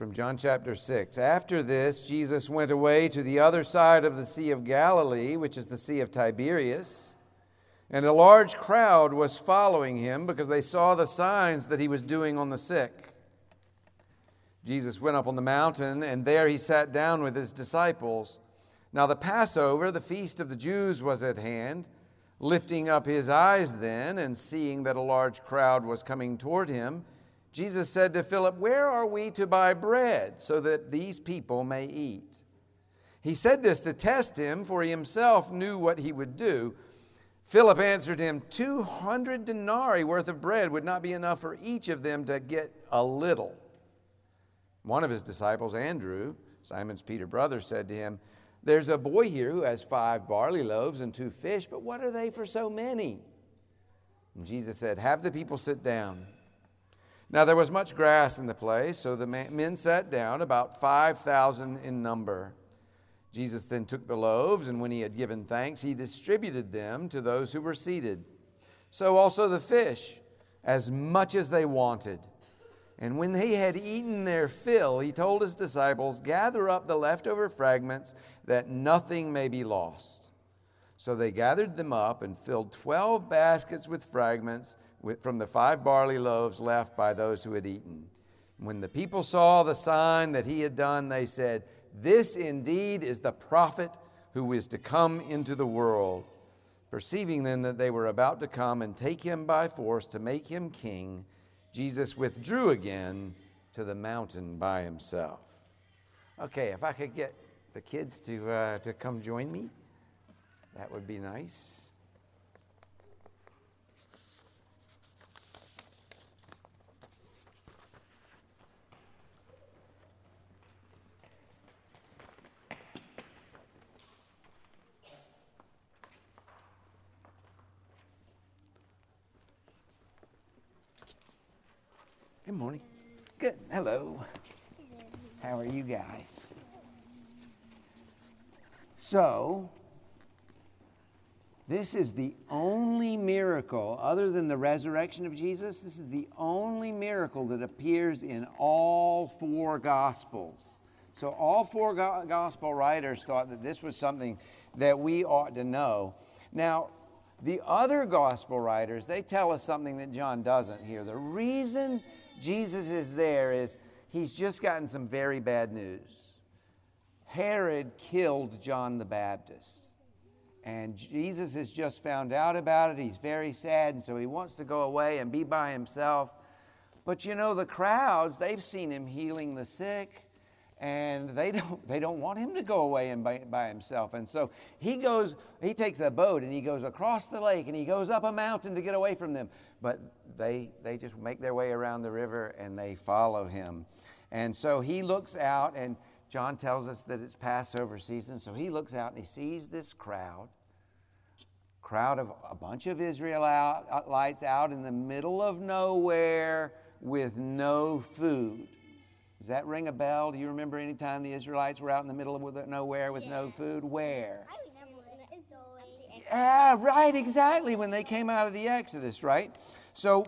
From John chapter 6. After this, Jesus went away to the other side of the Sea of Galilee, which is the Sea of Tiberias. And a large crowd was following him because they saw the signs that he was doing on the sick. Jesus went up on the mountain, and there he sat down with his disciples. Now the Passover, the feast of the Jews, was at hand. Lifting up his eyes then, and seeing that a large crowd was coming toward him, Jesus said to Philip, "Where are we to buy bread so that these people may eat?" He said this to test him, for he himself knew what he would do. Philip answered him, 200 denarii worth of bread would not be enough for each of them to get a little. One of his disciples, Andrew, Simon's Peter's brother, said to him, "There's a boy here who has 5 barley loaves and 2 fish, but what are they for so many?" And Jesus said, "Have the people sit down." Now there was much grass in the place, so the men sat down, about 5,000 in number. Jesus then took the loaves, and when he had given thanks, he distributed them to those who were seated. So also the fish, as much as they wanted. And when they had eaten their fill, he told his disciples, "Gather up the leftover fragments, that nothing may be lost." So they gathered them up and filled 12 baskets with fragments from the 5 barley loaves left by those who had eaten. When the people saw the sign that he had done, they said, "This indeed is the prophet who is to come into the world." Perceiving then that they were about to come and take him by force to make him king, Jesus withdrew again to the mountain by himself. Okay, if I could get the kids to come join me, that would be nice. Good morning. Good. Hello. How are you guys? So, this is the only miracle, other than the resurrection of Jesus, this is the only miracle that appears in all 4 Gospels. So all 4 Gospel writers thought that this was something that we ought to know. Now, the other Gospel writers, they tell us something that John doesn't here. The reason Jesus is there is he's just gotten some very bad news. Herod killed John the Baptist. And Jesus has just found out about it. He's very sad, and so he wants to go away and be by himself. But you know, the crowds, they've seen him healing the sick, and they don't want him to go away and by himself. And so he takes a boat, and he goes across the lake, and he goes up a mountain to get away from them. But they just make their way around the river, and they follow him. And so he looks out, and John tells us that it's Passover season, so he looks out and he sees this crowd of a bunch of Israelites out in the middle of nowhere with no food. Does that ring a bell? Do you remember any time the Israelites were out in the middle of nowhere with no food? Where? I remember the Yeah, right, exactly, when they came out of the Exodus, right? So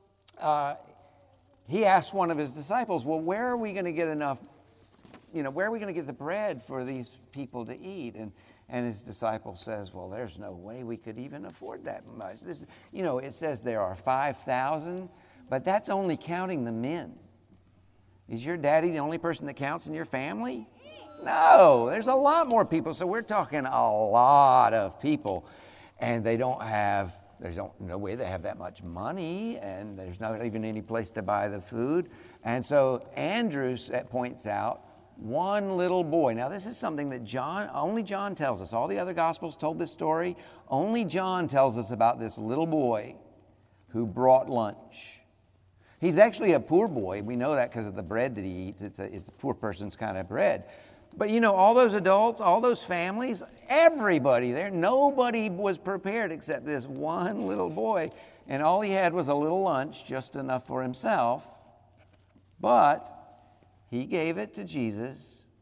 he asked one of his disciples, well, where are we going to get enough, where are we going to get the bread for these people to eat? And his disciple says, well, there's no way we could even afford that much. This, it says there are 5,000, but that's only counting the men. Is your daddy the only person that counts in your family? No, there's a lot more people. So we're talking a lot of people, and there's no way they have that much money, and there's not even any place to buy the food. And so Andrew points out one little boy. Now this is something that only John tells us. All the other Gospels told this story. Only John tells us about this little boy who brought lunch. He's actually a poor boy. We know that because of the bread that he eats. It's a poor person's kind of bread. But all those adults, all those families, everybody there, nobody was prepared except this one little boy. And all he had was a little lunch, just enough for himself. But he gave it to Jesus,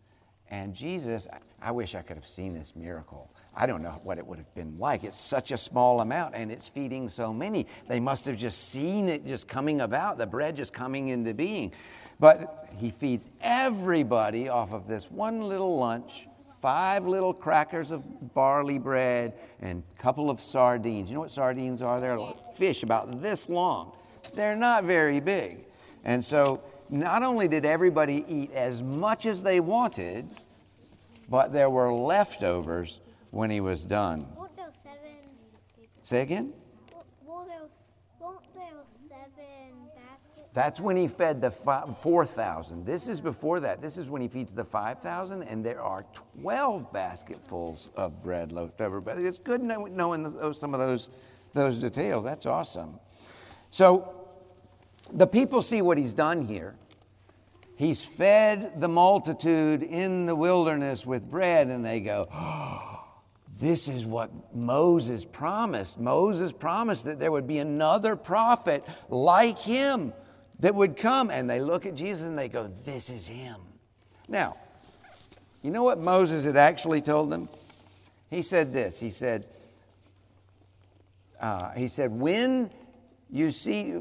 And Jesus, I wish I could have seen this miracle. I don't know what it would have been like. It's such a small amount, and it's feeding so many. They must have just seen it just coming about, the bread just coming into being. But he feeds everybody off of this one little lunch, 5 little crackers of barley bread, and a couple of sardines. You know what sardines are? They're fish about this long. They're not very big. And so not only did everybody eat as much as they wanted, but there were leftovers when he was done. Won't there 7 people? Say again? Won't there 7 baskets? That's when he fed the 4,000. This is before that. This is when he feeds the 5,000, and there are 12 basketfuls of bread left over. But it's good knowing some of those details. That's awesome. So the people see what he's done here. He's fed the multitude in the wilderness with bread, and they go, oh, this is what Moses promised. Moses promised that there would be another prophet like him that would come. And they look at Jesus and they go, this is him. Now, you know what Moses had actually told them? He said this. He said, when you see,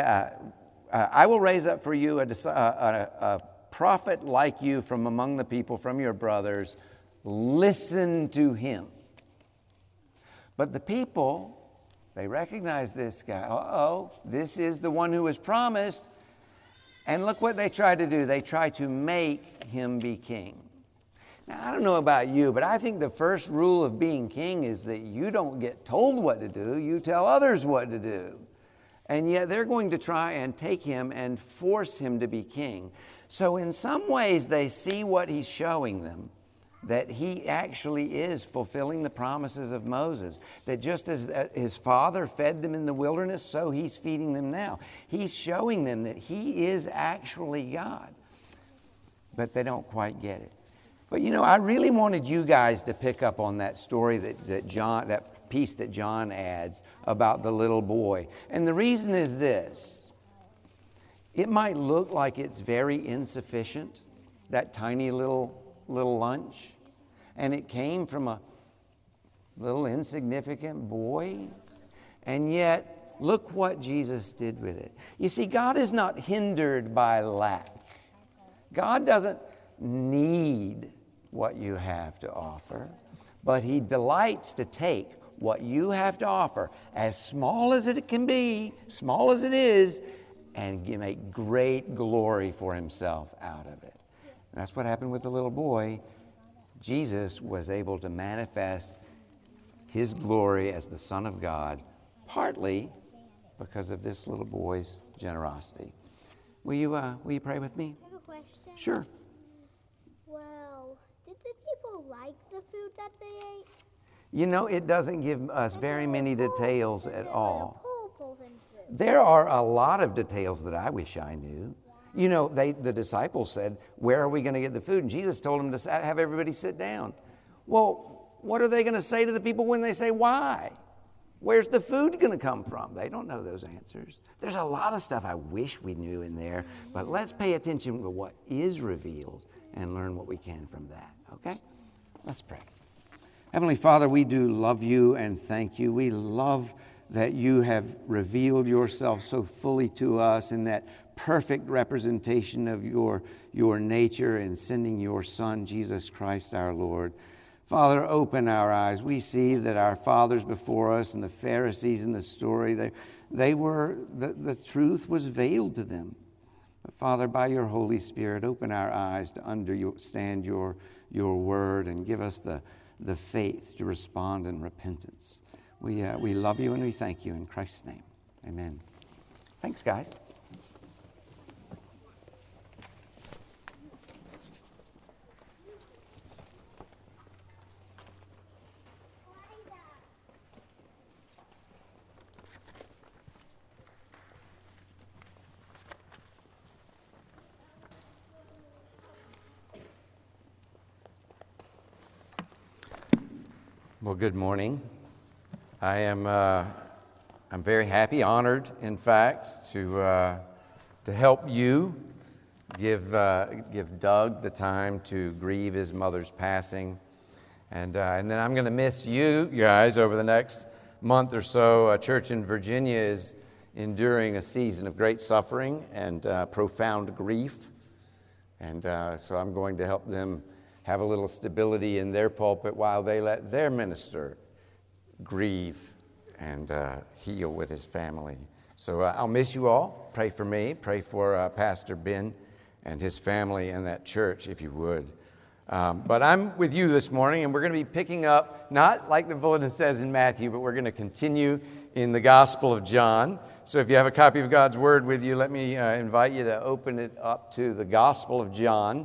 I will raise up for you a prophet like you from among the people, from your brothers. Listen to him. But the people, they recognize this guy. Uh-oh, this is the one who was promised. And look what they try to do. They try to make him be king. Now, I don't know about you, but I think the first rule of being king is that you don't get told what to do. You tell others what to do. And yet they're going to try and take him and force him to be king. So in some ways, they see what he's showing them, that he actually is fulfilling the promises of Moses. That just as his father fed them in the wilderness, so he's feeding them now. He's showing them that he is actually God. But they don't quite get it. But you know, I really wanted you guys to pick up on that story that piece that John adds about the little boy. And the reason is this. It might look like it's very insufficient, that tiny little lunch, and it came from a little insignificant boy, and yet look what Jesus did with it. You see, God is not hindered by lack. God doesn't need what you have to offer, but he delights to take what you have to offer, as small as it can be, small as it is, and make great glory for himself out of it. And that's what happened with the little boy. Jesus was able to manifest his glory as the Son of God, partly because of this little boy's generosity. Will you pray with me? I have a question. Sure. Well, did the people like the food that they ate? You know, it doesn't give us very many details at all. Pull things through. There are a lot of details that I wish I knew. You know, the disciples said, where are we going to get the food? And Jesus told them to have everybody sit down. Well, what are they going to say to the people when they say, why? Where's the food going to come from? They don't know those answers. There's a lot of stuff I wish we knew in there, but let's pay attention to what is revealed and learn what we can from that, okay? Let's pray. Heavenly Father, we do love you and thank you. We love that you have revealed yourself so fully to us in that perfect representation of your nature in sending your Son, Jesus Christ our Lord. Father, open our eyes. We see that our fathers before us and the Pharisees in the story, the truth was veiled to them. But Father, by your Holy Spirit, open our eyes to understand your word and give us the faith to respond in repentance. We love you and we thank you in Christ's name. Amen. Thanks, guys. Well, good morning. I'm very happy, honored, in fact, to help you give Doug the time to grieve his mother's passing. And then I'm going to miss you guys over the next month or so. A church in Virginia is enduring a season of great suffering and profound grief. And so I'm going to help them have a little stability in their pulpit while they let their minister grieve and heal with his family. So I'll miss you all. Pray for me. Pray for Pastor Ben and his family and that church, if you would. But I'm with you this morning, and we're going to be picking up, not like the bulletin says in Matthew, but we're going to continue in the Gospel of John. So if you have a copy of God's Word with you, let me invite you to open it up to the Gospel of John.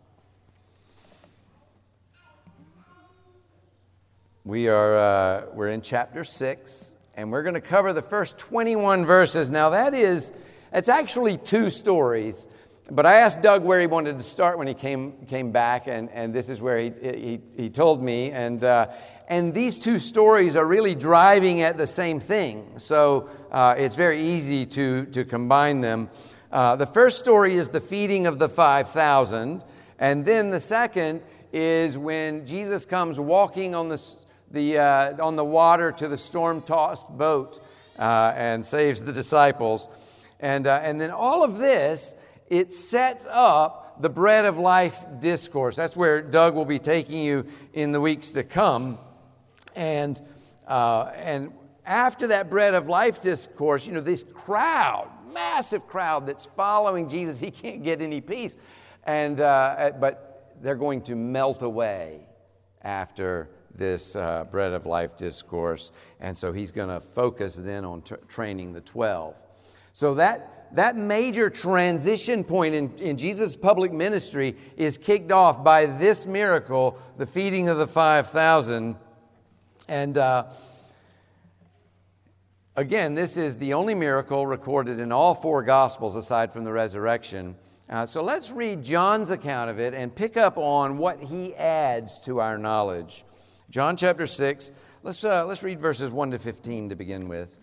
We're in chapter 6, and we're going to cover the first 21 verses. Now it's actually two stories. But I asked Doug where he wanted to start when he came back, and this is where he told me. And these two stories are really driving at the same thing. So it's very easy to combine them. The first story is the feeding of the 5,000. And then the second is when Jesus comes walking on the water to the storm-tossed boat and saves the disciples. And then all of this, it sets up the Bread of Life discourse. That's where Doug will be taking you in the weeks to come. And after that Bread of Life discourse, this crowd, massive crowd that's following Jesus, he can't get any peace. But they're going to melt away after this Bread of Life discourse. And so he's going to focus then on training the 12. So that major transition point in Jesus' public ministry is kicked off by this miracle, the feeding of the 5,000. And again, this is the only miracle recorded in all four Gospels aside from the resurrection. So let's read John's account of it and pick up on what he adds to our knowledge. John chapter 6, let's read verses 1 to 15 to begin with.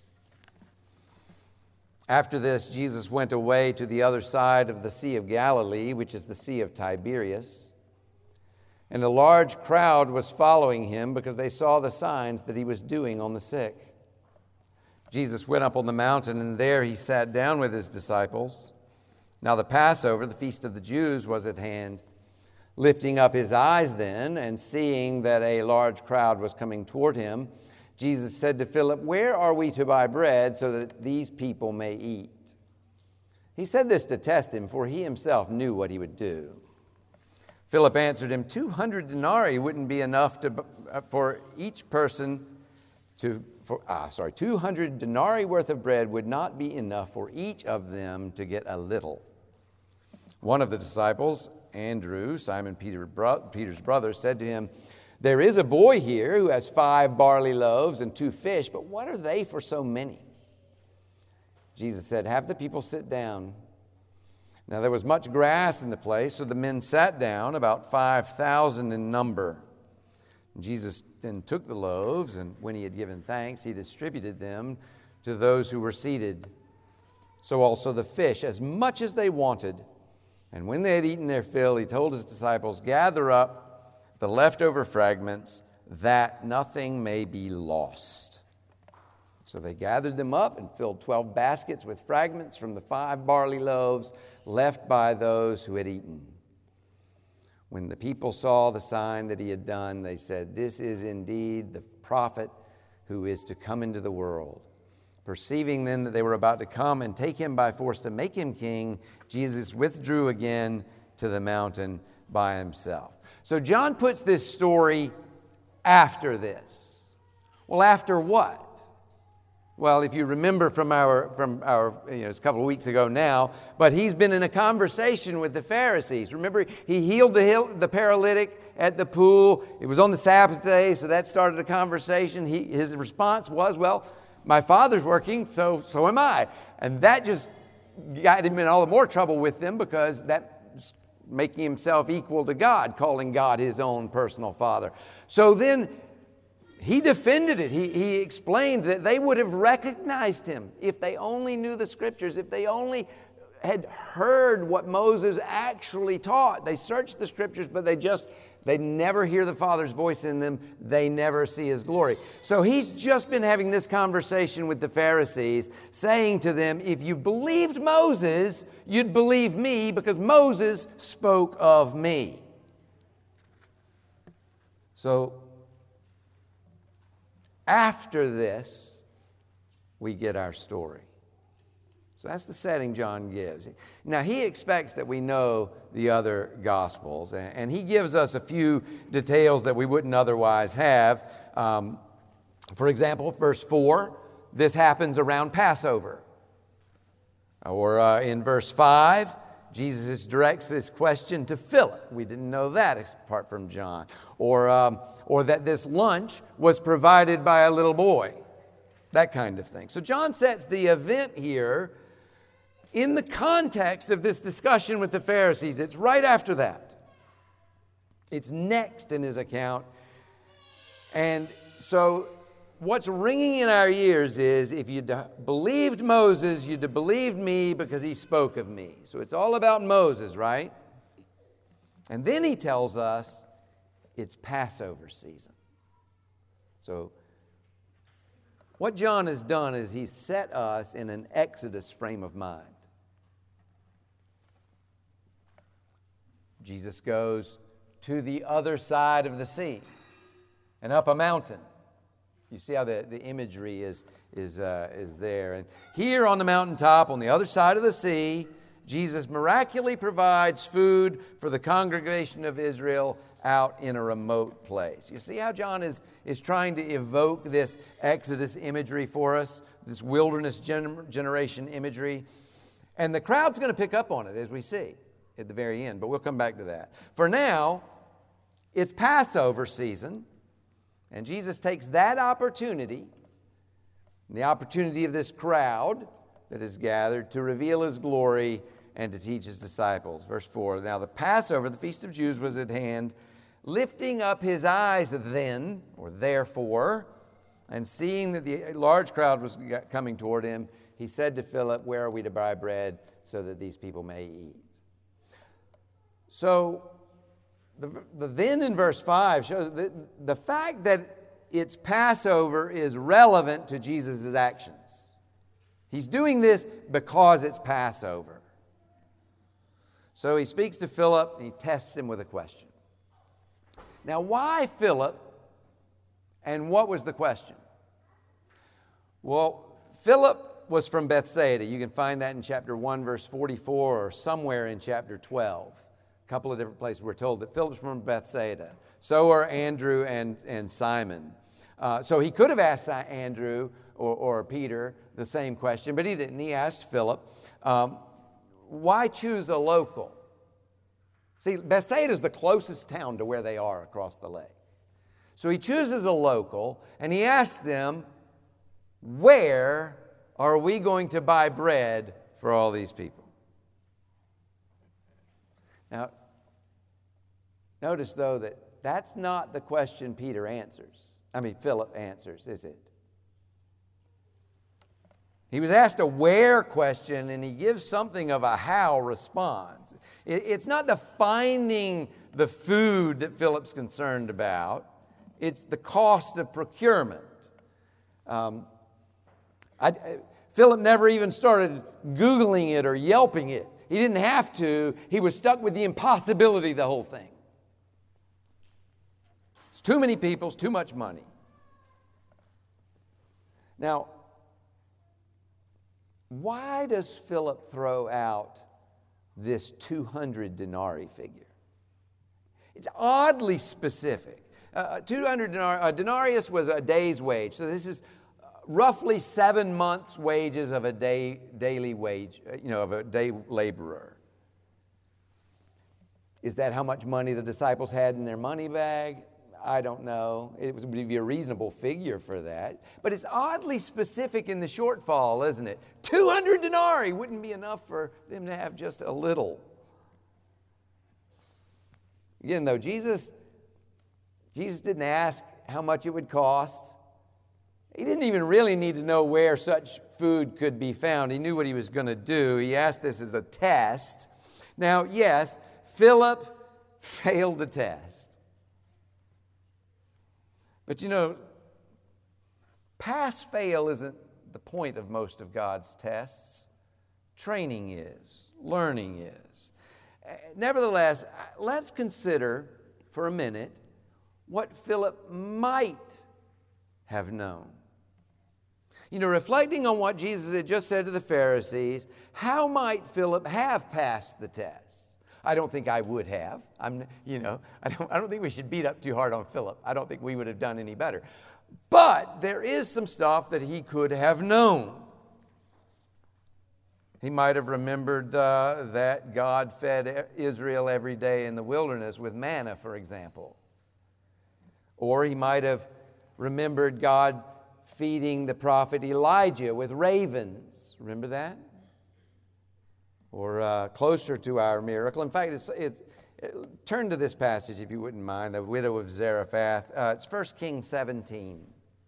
After this, Jesus went away to the other side of the Sea of Galilee, which is the Sea of Tiberias. And a large crowd was following him because they saw the signs that he was doing on the sick. Jesus went up on the mountain, and there he sat down with his disciples. Now the Passover, the feast of the Jews, was at hand. Lifting up his eyes then, and seeing that a large crowd was coming toward him, Jesus said to Philip, "Where are we to buy bread so that these people may eat?" He said this to test him, for he himself knew what he would do. Philip answered him, 200 denarii wouldn't be enough for each person 200 denarii worth of bread would not be enough for each of them to get a little. One of the disciples, Andrew, Simon Peter's brother, said to him, "There is a boy here who has 5 barley loaves and 2 fish, but what are they for so many?" Jesus said, "Have the people sit down." Now there was much grass in the place, so the men sat down, about 5,000 in number. Jesus then took the loaves, and when he had given thanks, he distributed them to those who were seated. So also the fish, as much as they wanted. And when they had eaten their fill, he told his disciples, "Gather up the leftover fragments, that nothing may be lost." So they gathered them up and filled 12 baskets with fragments from the 5 barley loaves left by those who had eaten. When the people saw the sign that he had done, they said, "This is indeed the prophet who is to come into the world." Perceiving then that they were about to come and take him by force to make him king, Jesus withdrew again to the mountain by himself. So John puts this story after this. Well, after what? Well, if you remember from our it's a couple of weeks ago now, but he's been in a conversation with the Pharisees. Remember, he healed the paralytic at the pool. It was on the Sabbath day, so that started a conversation. His response was, "Well, my Father's working, so am I." And that just got him in all the more trouble with them, because that's making himself equal to God, calling God his own personal Father. So then he defended it. He explained that they would have recognized him if they only knew the Scriptures, if they only had heard what Moses actually taught. They searched the Scriptures, but they never hear the Father's voice in them. They never see His glory. So He's just been having this conversation with the Pharisees, saying to them, if you believed Moses, you'd believe me because Moses spoke of me. So after this, we get our story. So that's the setting John gives. Now, he expects that we know the other Gospels, and he gives us a few details that we wouldn't otherwise have. For example, verse 4, this happens around Passover. Or in verse 5, Jesus directs this question to Philip. We didn't know that apart from John. Or that this lunch was provided by a little boy. That kind of thing. So John sets the event here in the context of this discussion with the Pharisees. It's right after that. It's next in his account. And so what's ringing in our ears is, if you'd believed Moses, you'd have believed me because he spoke of me. So it's all about Moses, right? And then he tells us it's Passover season. So what John has done is he's set us in an Exodus frame of mind. Jesus goes to the other side of the sea and up a mountain. You see how the imagery is there. And here on the mountaintop, on the other side of the sea, Jesus miraculously provides food for the congregation of Israel out in a remote place. You see how John is trying to evoke this Exodus imagery for us, this wilderness generation imagery. And the crowd's going to pick up on it, as we see at the very end, but we'll come back to that. For now, it's Passover season, and Jesus takes that opportunity, the opportunity of this crowd that is gathered, to reveal His glory and to teach His disciples. Verse 4, now the Passover, the Feast of Jews, was at hand. Lifting up His eyes then, or therefore, and seeing that the large crowd was coming toward Him, He said to Philip, where are we to buy bread so that these people may eat? So, the then in verse 5 shows that the fact that it's Passover is relevant to Jesus' actions. He's doing this because it's Passover. So he speaks to Philip and he tests him with a question. Now, why Philip, and what was the question? Well, Philip was from Bethsaida. You can find that in chapter 1, verse 44, or somewhere in chapter 12. A couple of different places we're told that Philip's from Bethsaida. So are Andrew and Simon. So he could have asked Andrew or Peter the same question, but he didn't. He asked Philip, why choose a local? See, Bethsaida is the closest town to where they are across the lake. So he chooses a local, and he asks them, where are we going to buy bread for all these people? Now, notice, though, that that's not the question Philip answers, is it? He was asked a where question, and he gives something of a how response. It's not the finding the food that Philip's concerned about. It's the cost of procurement. Philip never even started Googling it or Yelping it. He didn't have to. He was stuck with the impossibility of the whole thing. It's too many people, it's too much money. Now, why does Philip throw out this 200 denarii figure? It's oddly specific. 200 denarii, a denarius was a day's wage. So this is roughly 7 months' wages of a daily wage, of a day laborer. Is that how much money the disciples had in their money bag? I don't know. It would be a reasonable figure for that. But it's oddly specific in the shortfall, isn't it? 200 denarii wouldn't be enough for them to have just a little. Again, though, Jesus didn't ask how much it would cost. He didn't even really need to know where such food could be found. He knew what he was going to do. He asked this as a test. Now, yes, Philip failed the test. But pass-fail isn't the point of most of God's tests. Training is. Learning is. Nevertheless, let's consider for a minute what Philip might have known. Reflecting on what Jesus had just said to the Pharisees, how might Philip have passed the test? I don't think I would have. I don't think we should beat up too hard on Philip. I don't think we would have done any better. But there is some stuff that he could have known. He might have remembered that God fed Israel every day in the wilderness with manna, for example. Or he might have remembered God feeding the prophet Elijah with ravens. Remember that? Or closer to our miracle. In fact, turn to this passage, if you wouldn't mind, the widow of Zarephath. It's 1 Kings 17.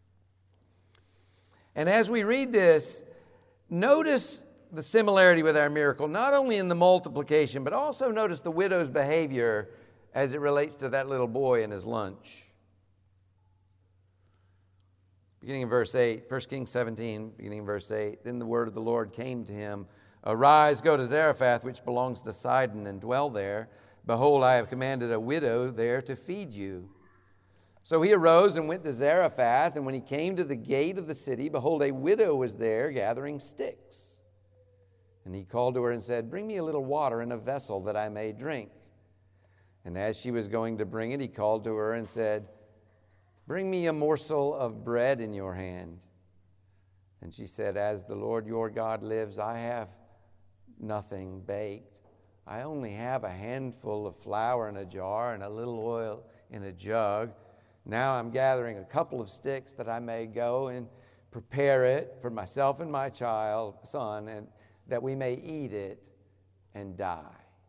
And as we read this, notice the similarity with our miracle, not only in the multiplication, but also notice the widow's behavior as it relates to that little boy and his lunch. Beginning in verse 8, 1 Kings 17, beginning in verse 8, then the word of the Lord came to him, arise, go to Zarephath, which belongs to Sidon, and dwell there. Behold, I have commanded a widow there to feed you. So he arose and went to Zarephath, and when he came to the gate of the city, behold, a widow was there gathering sticks. And he called to her and said, bring me a little water in a vessel that I may drink. And as she was going to bring it, he called to her and said, bring me a morsel of bread in your hand. And she said, as the Lord your God lives, I have nothing baked. I only have a handful of flour in a jar and a little oil in a jug. Now I'm gathering a couple of sticks that I may go and prepare it for myself and my son, and that we may eat it and die.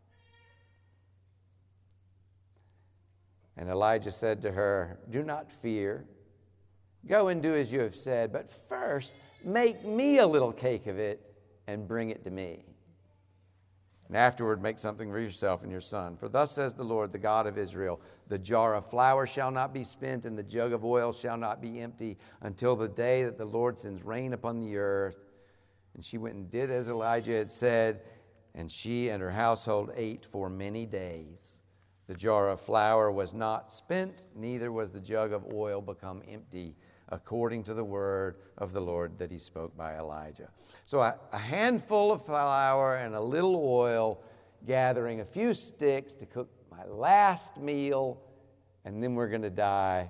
And Elijah said to her, do not fear. Go and do as you have said, but first make me a little cake of it and bring it to me. And afterward make something for yourself and your son. For thus says the Lord, the God of Israel, the jar of flour shall not be spent, and the jug of oil shall not be empty, until the day that the Lord sends rain upon the earth. And she went and did as Elijah had said, and she and her household ate for many days. The jar of flour was not spent, neither was the jug of oil become empty, according to the word of the Lord that he spoke by Elijah. So a handful of flour and a little oil, gathering a few sticks to cook my last meal, and then we're going to die.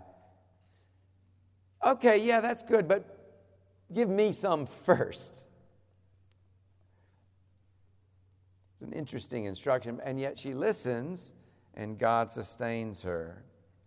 Okay, yeah, that's good, but give me some first. It's an interesting instruction, and yet she listens, and God sustains her.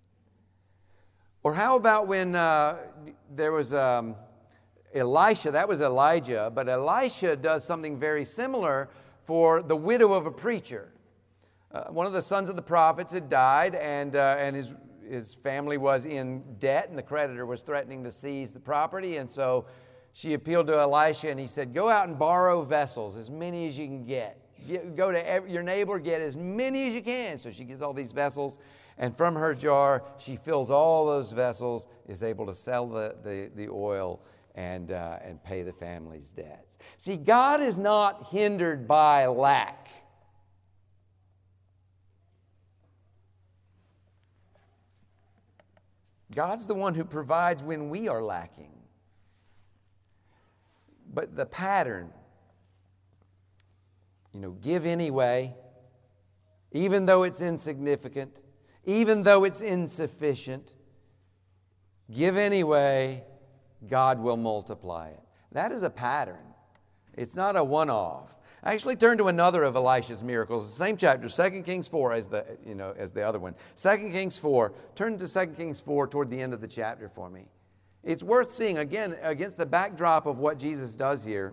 Or how about when there was Elisha, that was Elijah, but Elisha does something very similar for the widow of a preacher. One of the sons of the prophets had died, and his family was in debt, and the creditor was threatening to seize the property, and so she appealed to Elisha, and he said, go out and borrow vessels, as many as you can get. Go to your neighbor, get as many as you can. So she gets all these vessels, and from her jar, she fills all those vessels, is able to sell the oil and pay the family's debts. See, God is not hindered by lack. God's the one who provides when we are lacking. But the pattern, give anyway, even though it's insignificant, even though it's insufficient, give anyway, God will multiply it. That is a pattern. It's not a one-off. I actually turned to another of Elisha's miracles, the same chapter, 2 Kings 4 as the other one. 2 Kings 4. Turn to 2 Kings 4 toward the end of the chapter for me. It's worth seeing, again, against the backdrop of what Jesus does here.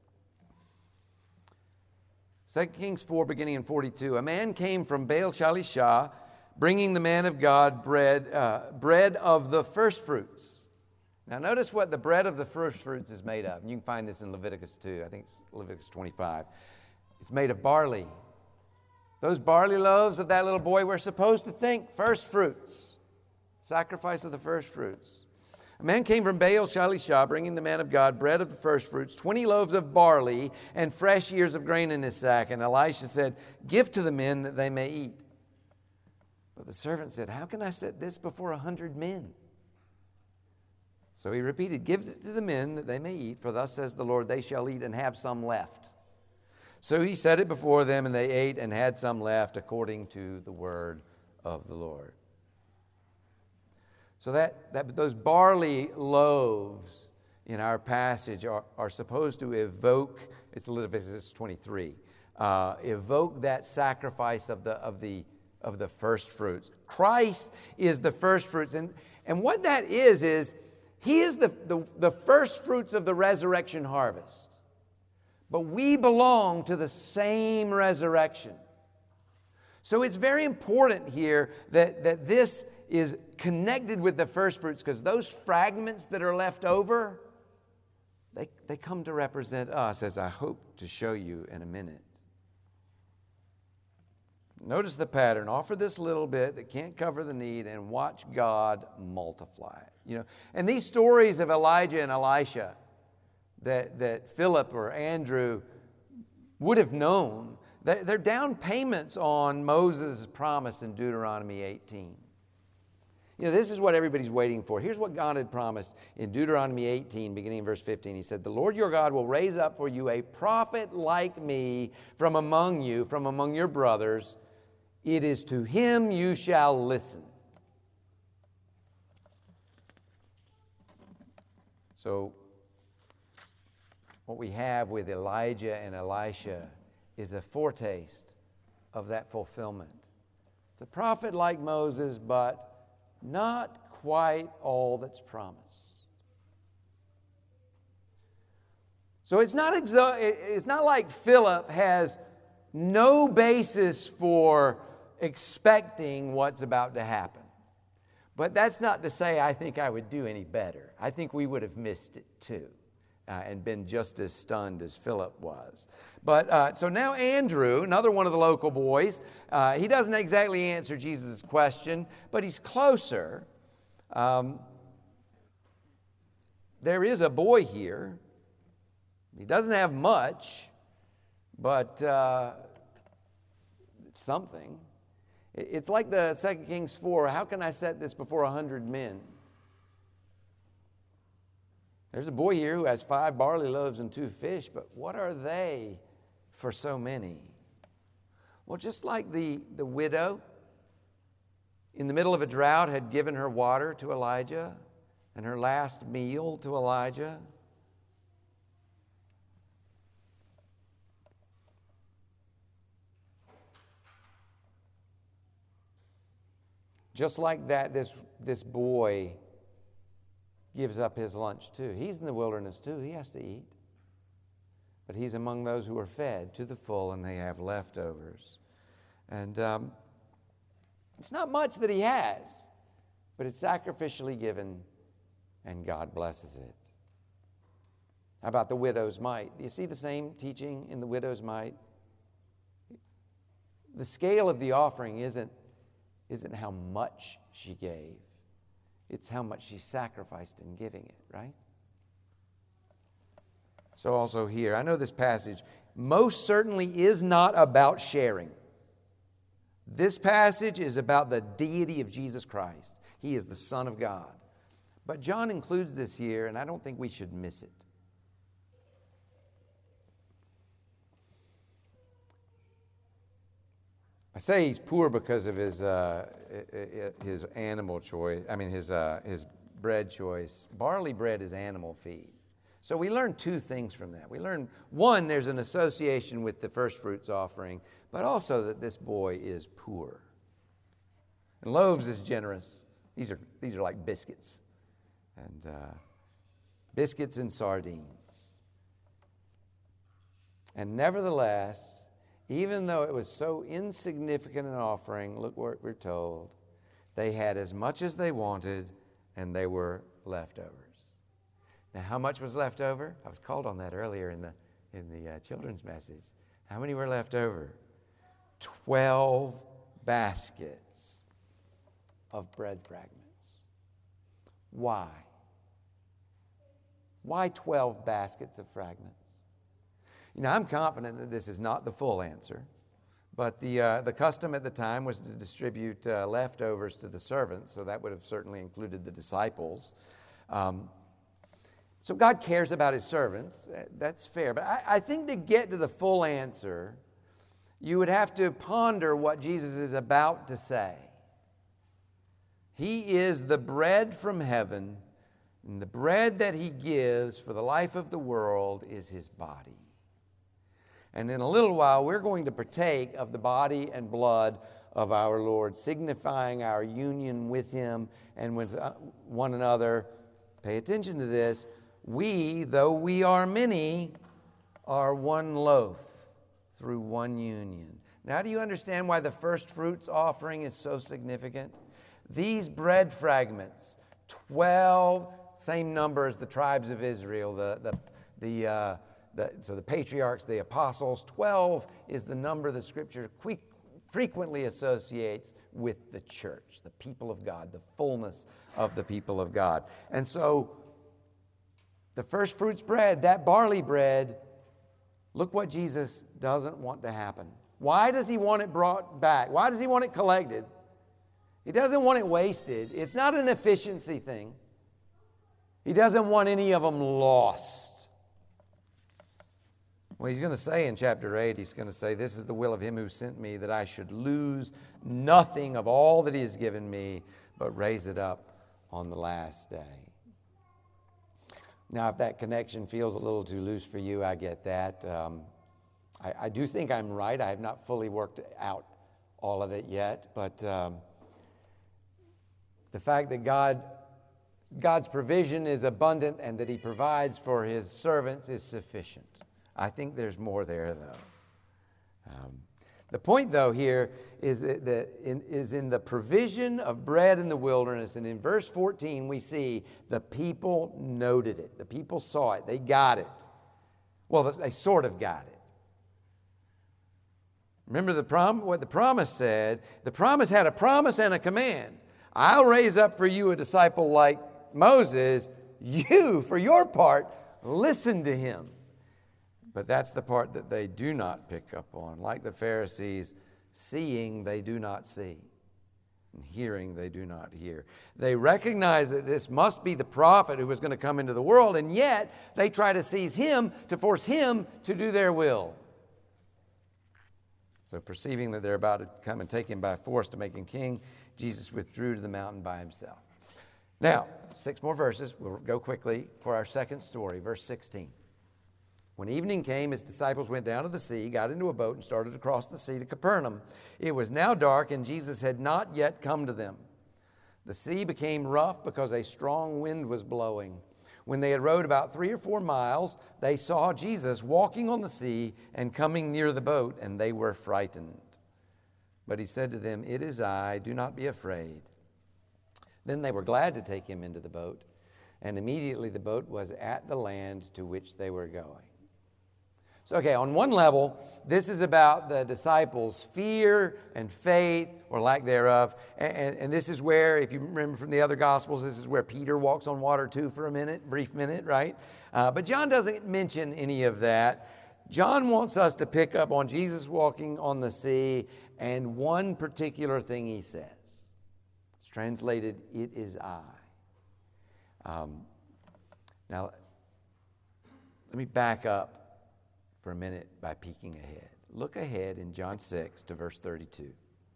2 Kings 4, beginning in 42. A man came from Baal Shalisha, bringing the man of God bread of the first fruits. Now notice what the bread of the first fruits is made of. And you can find this in Leviticus 2. I think it's Leviticus 25. It's made of barley. Those barley loaves of that little boy, we're supposed to think first fruits. Sacrifice of the first fruits. A man came from Baal Shalishah, bringing the man of God bread of the first fruits, 20 loaves of barley, and fresh ears of grain in his sack. And Elisha said, "Give to the men that they may eat." But the servant said, "How can I set this before 100 men?" So he repeated, "Give it to the men that they may eat, for thus says the Lord, they shall eat and have some left." So he set it before them, and they ate and had some left, according to the word of the Lord. So those barley loaves in our passage are supposed to evoke, it's Leviticus 23, evoke that sacrifice of the first fruits. Christ is the first fruits. And what that is he is the first fruits of the resurrection harvest. But we belong to the same resurrection. So it's very important here that this is connected with the first fruits, because those fragments that are left over, they come to represent us, as I hope to show you in a minute. Notice the pattern. Offer this little bit that can't cover the need and watch God multiply it. And these stories of Elijah and Elisha that Philip or Andrew would have known, they're down payments on Moses' promise in Deuteronomy 18. This is what everybody's waiting for. Here's what God had promised in Deuteronomy 18, beginning in verse 15. He said, "The Lord your God will raise up for you a prophet like me from among you, from among your brothers. It is to him you shall listen." So, what we have with Elijah and Elisha is a foretaste of that fulfillment. It's a prophet like Moses, but not quite all that's promised. So it's not like Philip has no basis for expecting what's about to happen. But that's not to say I think I would do any better. I think we would have missed it too. And been just as stunned as Philip was. But so now Andrew, another one of the local boys, he doesn't exactly answer Jesus' question, but he's closer. There is a boy here. He doesn't have much, but it's something. It's like the 2 Kings 4, how can I set this before 100 men? There's a boy here who has 5 barley loaves and 2 fish, but what are they for so many? Well, just like the widow in the middle of a drought had given her water to Elijah and her last meal to Elijah, just like that, this boy gives up his lunch too. He's in the wilderness too. He has to eat. But he's among those who are fed to the full and they have leftovers. And it's not much that he has, but it's sacrificially given and God blesses it. How about the widow's mite? Do you see the same teaching in the widow's mite? The scale of the offering isn't how much she gave. It's how much she sacrificed in giving it, right? So also here, I know this passage most certainly is not about sharing. This passage is about the deity of Jesus Christ. He is the Son of God. But John includes this here, and I don't think we should miss it. I say he's poor because of his animal choice. His bread choice. Barley bread is animal feed. So we learn 2 things from that. We learn, one, there's an association with the first fruits offering, but also that this boy is poor. And loaves is generous. These are like biscuits, and biscuits and sardines. And nevertheless, even though it was so insignificant an offering, look what we're told, they had as much as they wanted, and they were leftovers. Now, how much was left over? I was called on that earlier in the children's message. How many were left over? 12 baskets of bread fragments. Why? Why 12 baskets of fragments? I'm confident that this is not the full answer, but the custom at the time was to distribute leftovers to the servants, so that would have certainly included the disciples. So God cares about his servants. That's fair. But I think to get to the full answer, you would have to ponder what Jesus is about to say. He is the bread from heaven, and the bread that he gives for the life of the world is his body. And in a little while, we're going to partake of the body and blood of our Lord, signifying our union with him and with one another. Pay attention to this. We, though we are many, are one loaf through one union. Now, do you understand why the first fruits offering is so significant? These bread fragments, 12, same number as the tribes of Israel, so the patriarchs, the apostles, 12 is the number the Scripture frequently associates with the church, the people of God, the fullness of the people of God. And so the first fruits bread, that barley bread, look what Jesus doesn't want to happen. Why does he want it brought back? Why does he want it collected? He doesn't want it wasted. It's not an efficiency thing. He doesn't want any of them lost. Well, he's going to say in chapter 8, he's going to say, this is the will of him who sent me, that I should lose nothing of all that he has given me, but raise it up on the last day. Now, if that connection feels a little too loose for you, I get that. I do think I'm right. I have not fully worked out all of it yet, but the fact that God's provision is abundant and that he provides for his servants is sufficient. I think there's more there, though. The point, though, here is in the provision of bread in the wilderness. And in verse 14, we see the people noted it. The people saw it. They got it. Well, they sort of got it. Remember what the promise said? The promise had a promise and a command. I'll raise up for you a disciple like Moses. You, for your part, listen to him. But that's the part that they do not pick up on. Like the Pharisees, seeing they do not see, and hearing they do not hear. They recognize that this must be the prophet who was going to come into the world, and yet they try to seize him to force him to do their will. So perceiving that they're about to come and take him by force to make him king, Jesus withdrew to the mountain by himself. Now, 6 more verses. We'll go quickly for our second story, verse 16. When evening came, his disciples went down to the sea, got into a boat, and started to cross the sea to Capernaum. It was now dark, and Jesus had not yet come to them. The sea became rough because a strong wind was blowing. When they had rowed about 3 or 4 miles, they saw Jesus walking on the sea and coming near the boat, and they were frightened. But he said to them, "It is I, do not be afraid." Then they were glad to take him into the boat, and immediately the boat was at the land to which they were going. So, okay, on one level, this is about the disciples' fear and faith, or lack thereof. And this is where, if you remember from the other Gospels, this is where Peter walks on water too for a brief minute, right? But John doesn't mention any of that. John wants us to pick up on Jesus walking on the sea and one particular thing he says. It's translated, "It is I." Now, let me back up for a minute by peeking ahead. Look ahead in John 6 to verse 32.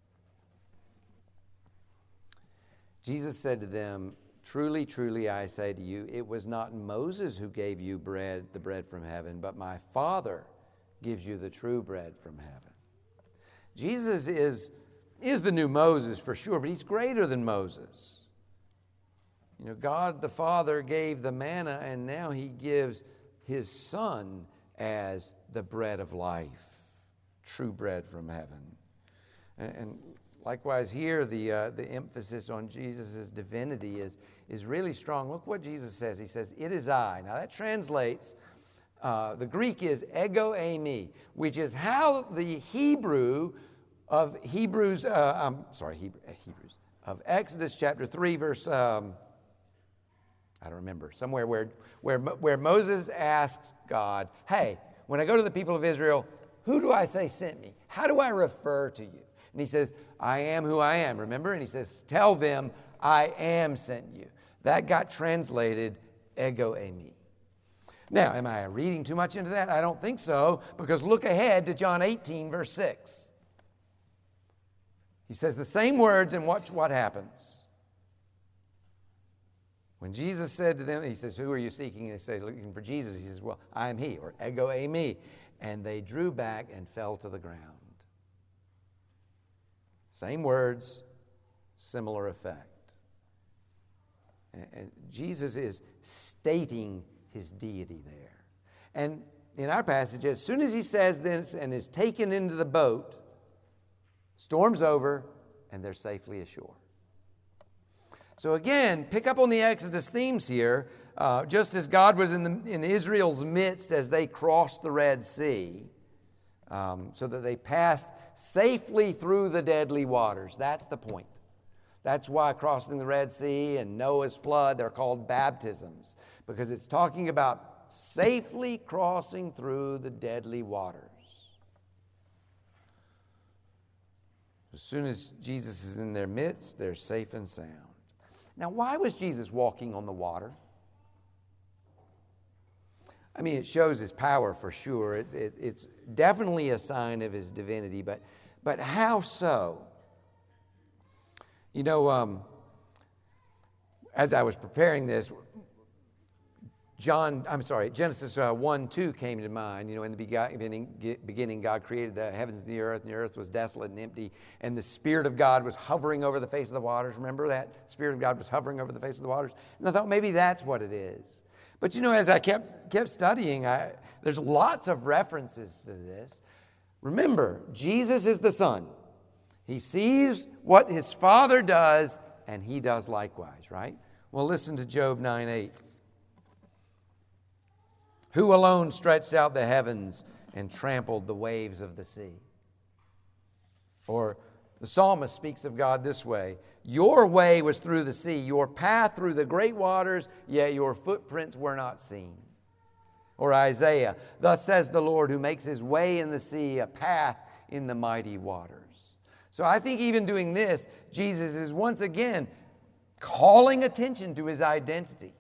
Jesus said to them, "Truly, truly, I say to you, it was not Moses who gave you the bread from heaven, but my Father gives you the true bread from heaven." Jesus is the new Moses for sure, but he's greater than Moses. God the Father gave the manna, and now he gives his Son as the bread of life, true bread from heaven. And Likewise, here the emphasis on Jesus' divinity is really strong. Look what Jesus says. He says, "It is I." Now that translates, the Greek is ego eimi, which is how the Hebrew of Hebrews, Hebrews, of Exodus chapter 3, verse, I don't remember, somewhere where Moses asks God, "Hey, when I go to the people of Israel, who do I say sent me? How do I refer to you?" And he says, "I am who I am," remember? And he says, "Tell them I am sent you." That got translated ego eimi. Now, am I reading too much into that? I don't think so, because look ahead to John 18, verse 6. He says the same words, and watch what happens. When Jesus said to them, he says, "Who are you seeking?" And they say, "Looking for Jesus." He says, "Well, I am he," or ego eimi. And they drew back and fell to the ground. Same words, similar effect. And Jesus is stating his deity there. And in our passage, as soon as he says this and is taken into the boat, storm's over and they're safely ashore. So again, pick up on the Exodus themes here. Just as God was in Israel's midst as they crossed the Red Sea, so that they passed safely through the deadly waters. That's the point. That's why crossing the Red Sea and Noah's flood, they're called baptisms, because it's talking about safely crossing through the deadly waters. As soon as Jesus is in their midst, they're safe and sound. Now, why was Jesus walking on the water? I mean, it shows his power for sure. It's definitely a sign of his divinity, but how so? You know, as I was preparing this, Genesis 1:2 came to mind. You know, in the beginning, God created the heavens and the earth was desolate and empty, and the Spirit of God was hovering over the face of the waters. Remember that? Spirit of God was hovering over the face of the waters. And I thought maybe that's what it is. But you know, as I kept studying, there's lots of references to this. Remember, Jesus is the Son. He sees what his Father does, and he does likewise, right? Well, listen to Job 9:8. "Who alone stretched out the heavens and trampled the waves of the sea?" Or the psalmist speaks of God this way: "Your way was through the sea, your path through the great waters, yet your footprints were not seen." Or Isaiah, "Thus says the Lord, who makes his way in the sea, a path in the mighty waters." So I think even doing this, Jesus is once again calling attention to his identity.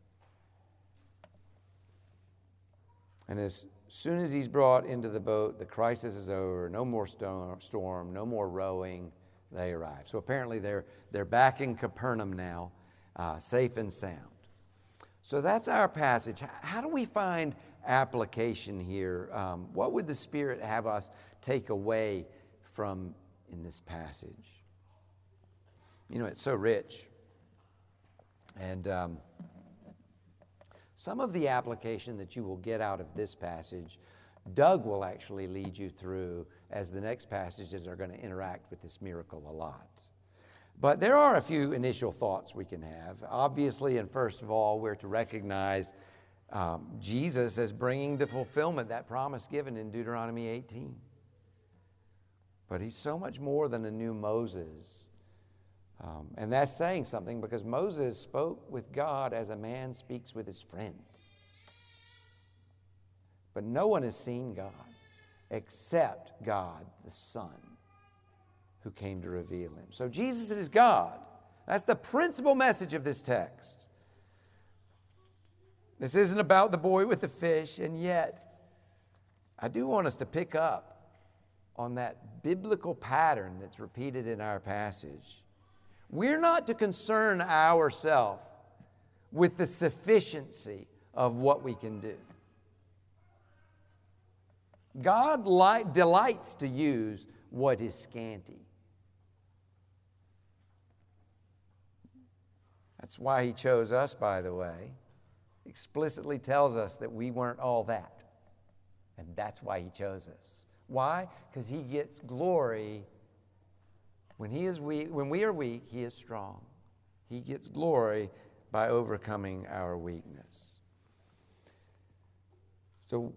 And as soon as he's brought into the boat, the crisis is over. No more storm, no more rowing. They arrive. So apparently they're back in Capernaum now, safe and sound. So that's our passage. How do we find application here? What would the Spirit have us take away from in this passage? You know, it's so rich. And some of the application that you will get out of this passage, Doug will actually lead you through as the next passages are going to interact with this miracle a lot. But there are a few initial thoughts we can have. Obviously, and first of all, we're to recognize Jesus as bringing to fulfillment that promise given in Deuteronomy 18. But he's so much more than a new Moses. And that's saying something, because Moses spoke with God as a man speaks with his friend. But no one has seen God except God the Son, who came to reveal him. So Jesus is God. That's the principal message of this text. This isn't about the boy with the fish, and yet I do want us to pick up on that biblical pattern that's repeated in our passage. We're not to concern ourselves with the sufficiency of what we can do. God delights to use what is scanty. That's why he chose us, by the way. Explicitly tells us that we weren't all that. And that's why he chose us. Why? Because he gets glory When we are weak, he is strong. He gets glory by overcoming our weakness. So,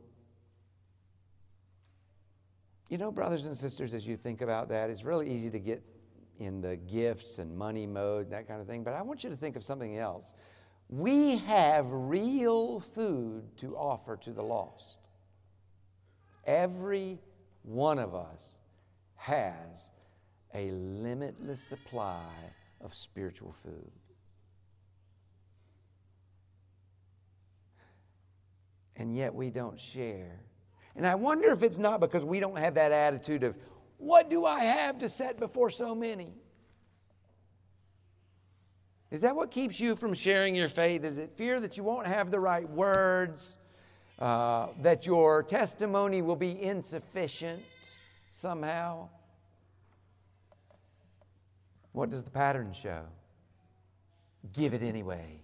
brothers and sisters, as you think about that, it's really easy to get in the gifts and money mode, that kind of thing. But I want you to think of something else. We have real food to offer to the lost. Every one of us has a limitless supply of spiritual food. And yet we don't share. And I wonder if it's not because we don't have that attitude of, what do I have to set before so many? Is that what keeps you from sharing your faith? Is it fear that you won't have the right words? That your testimony will be insufficient somehow? What does the pattern show? Give it anyway.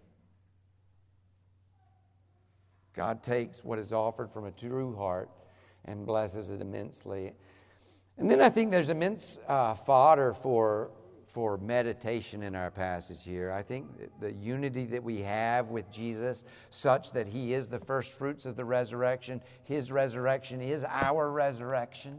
God takes what is offered from a true heart and blesses it immensely. And then I think there's immense fodder for meditation in our passage here. I think the unity that we have with Jesus, such that he is the first fruits of the resurrection, his resurrection is our resurrection,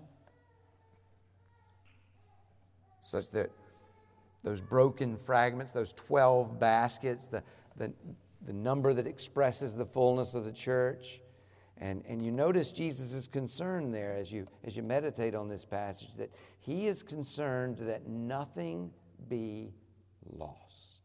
such that those broken fragments, those 12 baskets, the number that expresses the fullness of the church. And you notice Jesus' concern there as you meditate on this passage, that he is concerned that nothing be lost.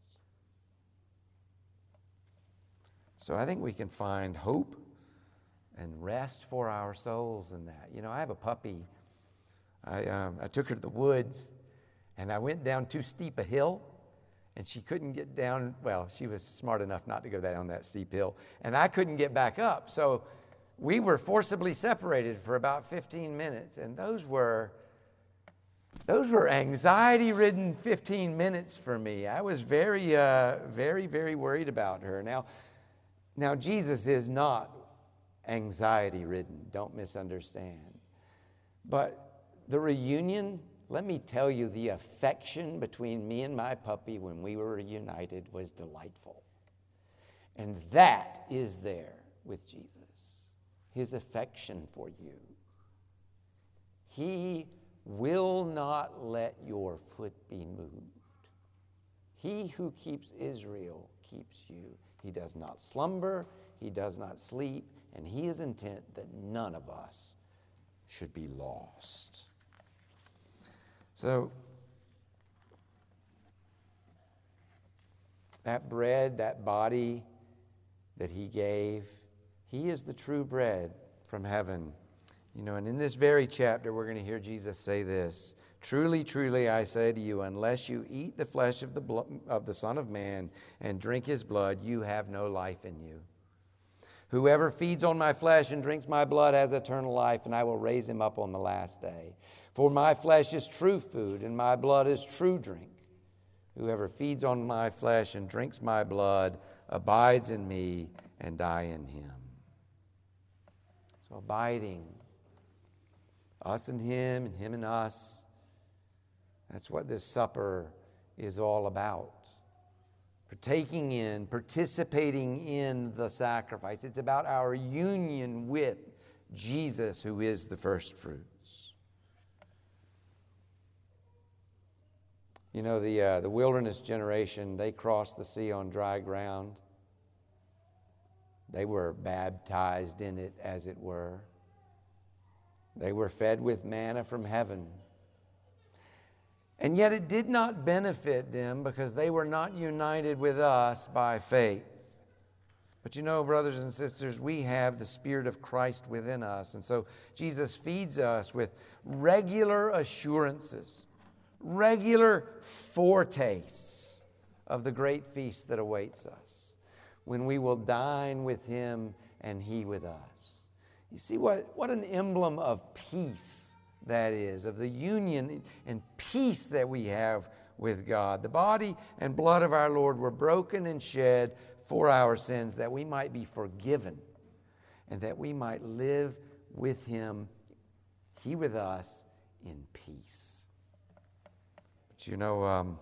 So I think we can find hope and rest for our souls in that. I have a puppy. I took her to the woods, and I went down too steep a hill, and she couldn't get down. Well, she was smart enough not to go down that steep hill, and I couldn't get back up. So we were forcibly separated for about 15 minutes, and those were anxiety-ridden 15 minutes for me. I was very, very worried about her. Now Jesus is not anxiety-ridden. Don't misunderstand. But the reunion, let me tell you, the affection between me and my puppy when we were reunited was delightful. And that is there with Jesus. His affection for you. He will not let your foot be moved. He who keeps Israel keeps you. He does not slumber, he does not sleep, and he is intent that none of us should be lost. So, that bread, that body that he gave, he is the true bread from heaven. And in this very chapter, we're going to hear Jesus say this: "Truly, truly, I say to you, unless you eat the flesh of the Son of Man and drink his blood, you have no life in you. Whoever feeds on my flesh and drinks my blood has eternal life, and I will raise him up on the last day. For my flesh is true food, and my blood is true drink. Whoever feeds on my flesh and drinks my blood abides in me, and I in him." So abiding, us and him and us, that's what this supper is all about. Partaking in, participating in the sacrifice. It's about our union with Jesus, who is the first fruits. The wilderness generation, they crossed the sea on dry ground. They were baptized in it, as it were. They were fed with manna from heaven. And yet it did not benefit them because they were not united with us by faith. But brothers and sisters, we have the Spirit of Christ within us. And so Jesus feeds us with regular assurances, regular foretastes of the great feast that awaits us, when we will dine with him and he with us. You see what an emblem of peace that is, of the union and peace that we have with God. The body and blood of our Lord were broken and shed for our sins, that we might be forgiven and that we might live with him, he with us, in peace. But it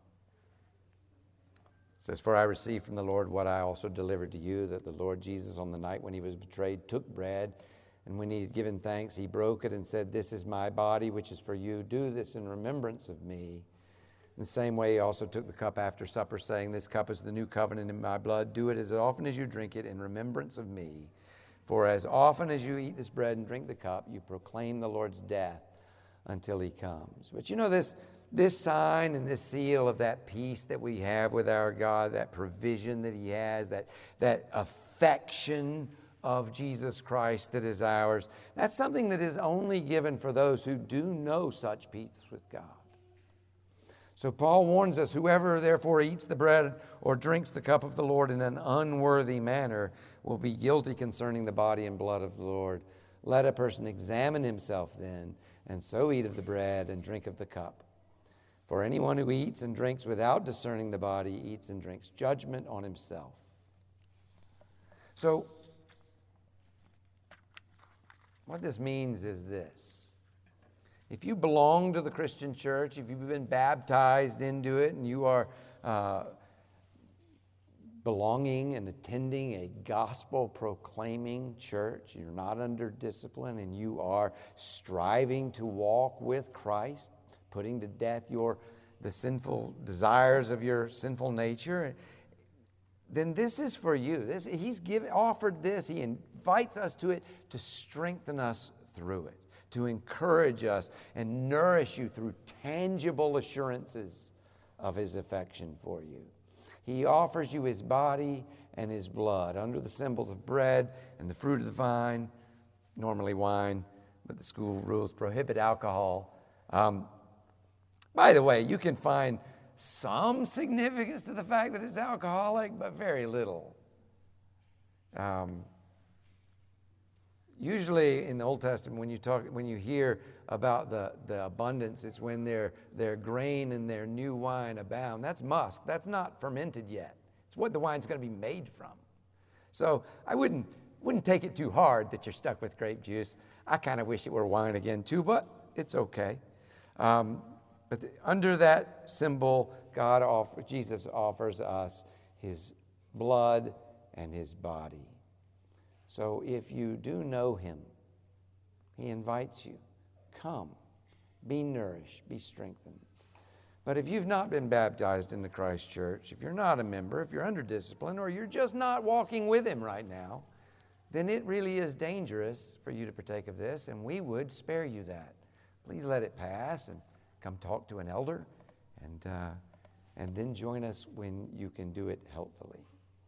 says, "For I received from the Lord what I also delivered to you, that the Lord Jesus on the night when he was betrayed took bread, and when he had given thanks, he broke it and said, 'This is my body, which is for you. Do this in remembrance of me.' In the same way, he also took the cup after supper, saying, 'This cup is the new covenant in my blood. Do it as often as you drink it in remembrance of me. For as often as you eat this bread and drink the cup, you proclaim the Lord's death until he comes.'" But this sign and this seal of that peace that we have with our God, that provision that he has, that affection of Jesus Christ that is ours, that's something that is only given for those who do know such peace with God. So Paul warns us, "Whoever therefore eats the bread or drinks the cup of the Lord in an unworthy manner will be guilty concerning the body and blood of the Lord. Let a person examine himself then, and so eat of the bread and drink of the cup. For anyone who eats and drinks without discerning the body eats and drinks judgment on himself." So, what this means is this. If you belong to the Christian church, if you've been baptized into it, and you are belonging and attending a gospel-proclaiming church, you're not under discipline, and you are striving to walk with Christ, putting to death the sinful desires of your sinful nature, then this is for you. He's offered this. He invites us to it to strengthen us through it, to encourage us and nourish you through tangible assurances of his affection for you. He offers you his body and his blood under the symbols of bread and the fruit of the vine, normally wine, but the school rules prohibit alcohol. By the way, you can find some significance to the fact that it's alcoholic, but very little. Usually in the Old Testament, when you hear about the abundance, it's when their grain and their new wine abound. That's musk. That's not fermented yet. It's what the wine's going to be made from. So I wouldn't take it too hard that you're stuck with grape juice. I kind of wish it were wine again too, but it's okay. But under that symbol, Jesus offers us his blood and his body. So if you do know him, he invites you, come, be nourished, be strengthened. But if you've not been baptized in the Christ Church, if you're not a member, if you're under discipline, or you're just not walking with him right now, then it really is dangerous for you to partake of this, and we would spare you that. Please let it pass and come talk to an elder, and then join us when you can do it healthfully.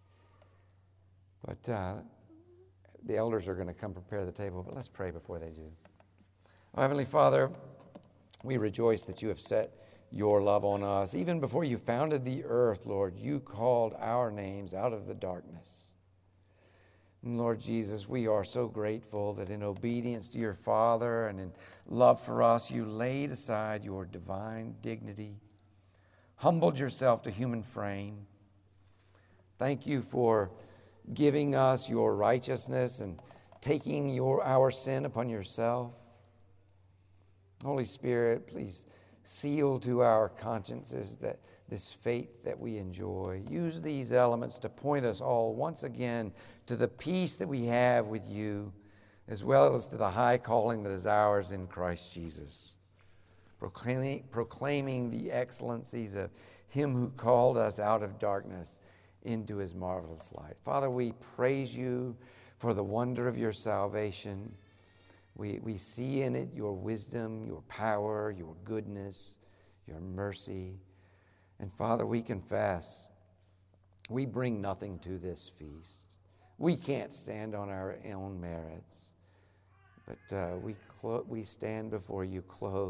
But the elders are going to come prepare the table, but let's pray before they do. Oh, Heavenly Father, we rejoice that you have set your love on us. Even before you founded the earth, Lord, you called our names out of the darkness. And Lord Jesus, we are so grateful that in obedience to your Father and in love for us, you laid aside your divine dignity, humbled yourself to human frame. Thank you for giving us your righteousness and taking our sin upon yourself. Holy Spirit, please seal to our consciences that this faith that we enjoy. Use these elements to point us all once again to the peace that we have with you, as well as to the high calling that is ours in Christ Jesus. Proclaiming the excellencies of him who called us out of darkness into his marvelous light. Father, we praise you for the wonder of your salvation. We see in it your wisdom, your power, your goodness, your mercy. And Father, we confess we bring nothing to this feast. We can't stand on our own merits, but we stand before you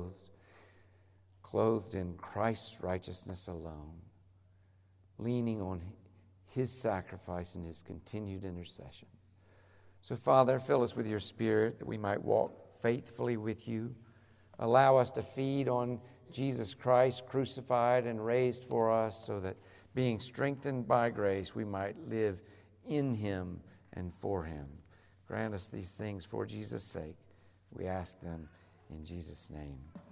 clothed in Christ's righteousness alone, leaning on his sacrifice and his continued intercession. So, Father, fill us with your Spirit that we might walk faithfully with you. Allow us to feed on Jesus Christ crucified and raised for us, so that being strengthened by grace, we might live in him and for him. Grant us these things for Jesus' sake. We ask them in Jesus' name.